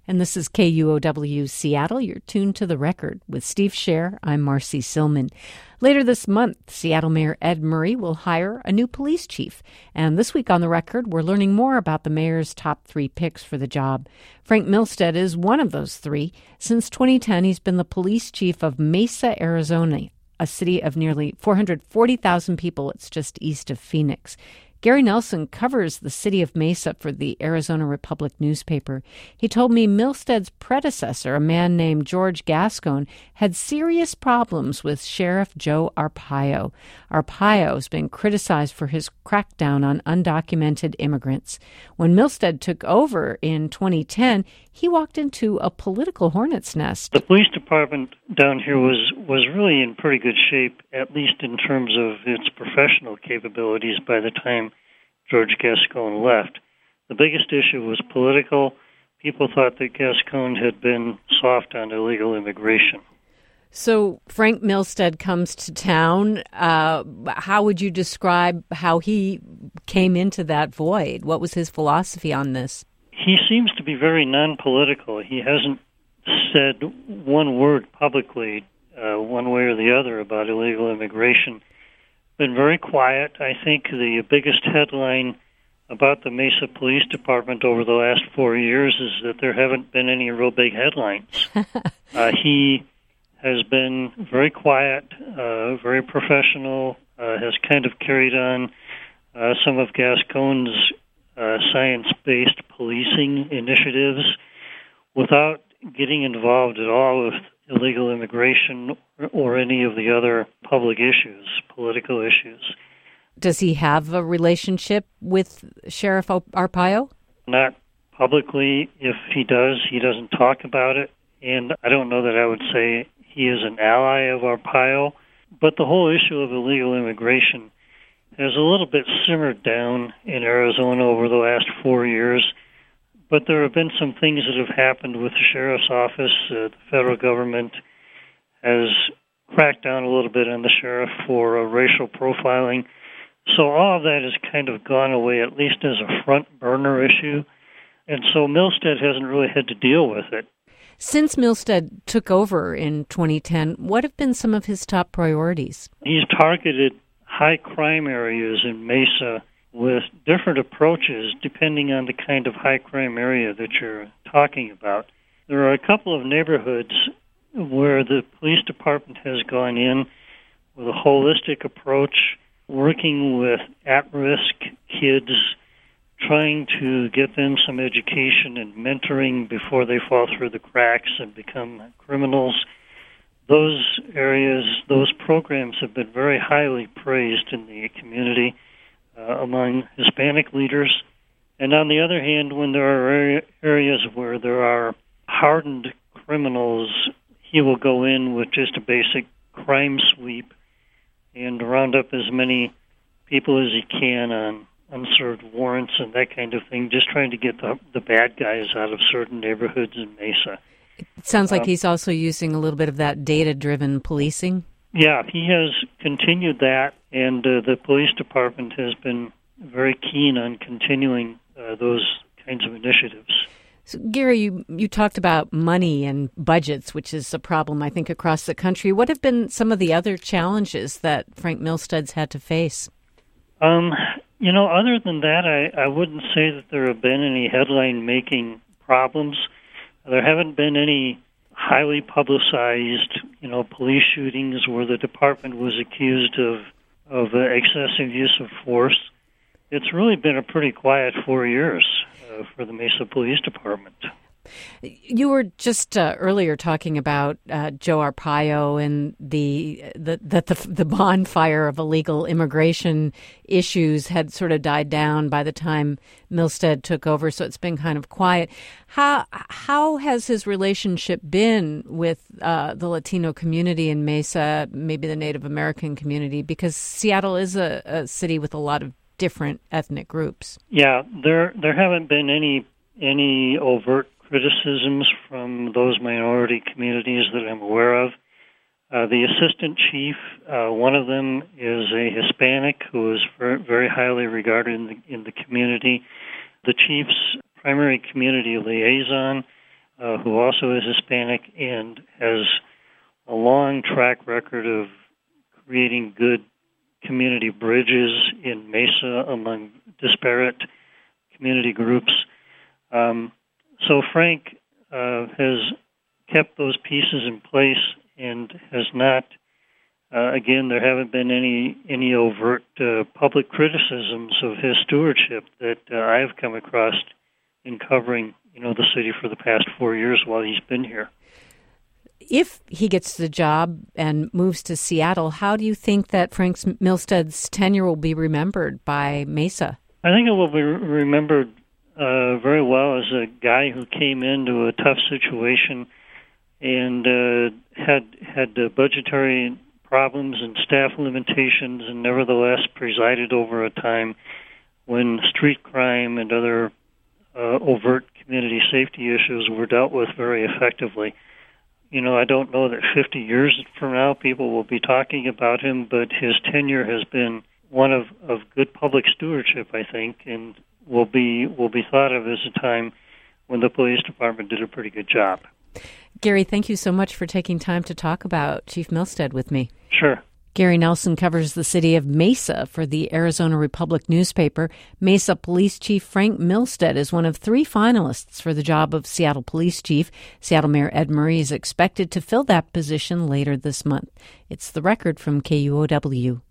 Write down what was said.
And this is KUOW Seattle. You're tuned to The Record. With Steve Scher, I'm Marcy Silman. Later this month, Seattle Mayor Ed Murray will hire a new police chief. And this week on The Record, we're learning more about the mayor's top 3 picks for the job. Frank Milstead is one of those 3. Since 2010, he's been the police chief of Mesa, Arizona, a city of nearly 440,000 people. It's just east of Phoenix. Gary Nelson covers the city of Mesa for the Arizona Republic newspaper. He told me Milstead's predecessor, a man named George Gascon, had serious problems with Sheriff Joe Arpaio. Arpaio has been criticized for his crackdown on undocumented immigrants. When Milstead took over in 2010, he walked into a political hornet's nest. The police department down here was really in pretty good shape, at least in terms of its professional capabilities by the time George Gascon left. The biggest issue was political. People thought that Gascon had been soft on illegal immigration. So Frank Milstead comes to town. How would you describe how he came into that void? What was his philosophy on this? He seems to be very non-political. He hasn't said one word publicly, one way or the other, about illegal immigration. Been very quiet. I think the biggest headline about the Mesa Police Department over the last 4 years is that there haven't been any real big headlines. He has been very quiet, very professional, has kind of carried on some of Gascon's science-based policing initiatives without getting involved at all with illegal immigration or any of the other public issues, political issues. Does he have a relationship with Sheriff Arpaio? Not publicly. If he does, he doesn't talk about it. And I don't know that I would say he is an ally of Arpaio. But the whole issue of illegal immigration has a little bit simmered down in Arizona over the last 4 years. But there have been some things that have happened with the sheriff's office. The federal government has cracked down a little bit on the sheriff for racial profiling. So all of that has kind of gone away, at least as a front burner issue. And so Milstead hasn't really had to deal with it. Since Milstead took over in 2010, what have been some of his top priorities? He's targeted high crime areas in Mesa with different approaches depending on the kind of high crime area that you're talking about. There are a couple of neighborhoods where the police department has gone in with a holistic approach, working with at-risk kids, trying to get them some education and mentoring before they fall through the cracks and become criminals. Those areas, those programs have been very highly praised in the community among Hispanic leaders. And on the other hand, when there are areas where there are hardened criminals, he will go in with just a basic crime sweep and round up as many people as he can on unserved warrants and that kind of thing, just trying to get the bad guys out of certain neighborhoods in Mesa. It sounds like he's also using a little bit of that data-driven policing. Yeah, he has continued that, and the police department has been very keen on continuing those kinds of initiatives. So, Gary, you talked about money and budgets, which is a problem, I think, across the country. What have been some of the other challenges that Frank Milstead's had to face? Other than that, I wouldn't say that there have been any headline-making problems. There haven't been any highly publicized, police shootings where the department was accused of excessive use of force. It's really been a pretty quiet 4 years for the Mesa Police Department. You were just earlier talking about Joe Arpaio and the bonfire of illegal immigration issues had sort of died down by the time Milstead took over, so it's been kind of quiet. How has his relationship been with the Latino community in Mesa, maybe the Native American community? Because Seattle is a city with a lot of different ethnic groups. Yeah, there haven't been any overt criticisms from those minority communities that I'm aware of. The assistant chief, one of them is a Hispanic who is very highly regarded in the community. The chief's primary community liaison, who also is Hispanic and has a long track record of creating good community bridges in Mesa among disparate community groups. So Frank has kept those pieces in place and has not, again, there haven't been any overt public criticisms of his stewardship that I have come across in covering, the city for the past 4 years while he's been here. If he gets the job and moves to Seattle, how do you think that Frank Milstead's tenure will be remembered by Mesa? I think it will be remembered very well as a guy who came into a tough situation and had budgetary problems and staff limitations, and nevertheless presided over a time when street crime and other overt community safety issues were dealt with very effectively. I don't know that 50 years from now people will be talking about him, but his tenure has been one of good public stewardship, I think, and will be thought of as a time when the police department did a pretty good job. Gary, thank you so much for taking time to talk about Chief Milstead with me. Sure. Gary Nelson covers the city of Mesa for the Arizona Republic newspaper. Mesa Police Chief Frank Milstead is one of 3 finalists for the job of Seattle Police Chief. Seattle Mayor Ed Murray is expected to fill that position later this month. It's The Record from KUOW.